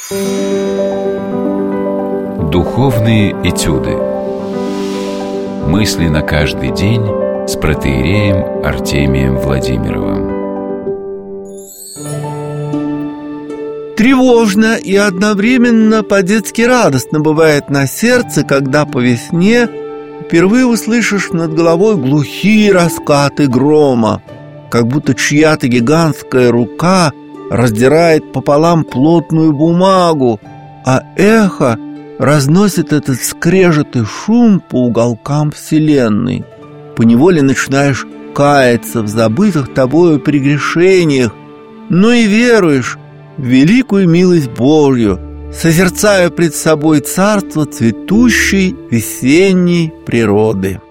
Духовные этюды. Мысли на каждый день с протоиереем Артемием Владимировым. Тревожно и одновременно по-детски радостно бывает на сердце, когда по весне впервые услышишь над головой глухие раскаты грома, как будто чья-то гигантская рука раздирает пополам плотную бумагу, а эхо разносит этот скрежет и шум по уголкам вселенной. Поневоле начинаешь каяться в забытых тобою прегрешениях, но и веруешь в великую милость Божью, созерцая пред собой царство цветущей весенней природы.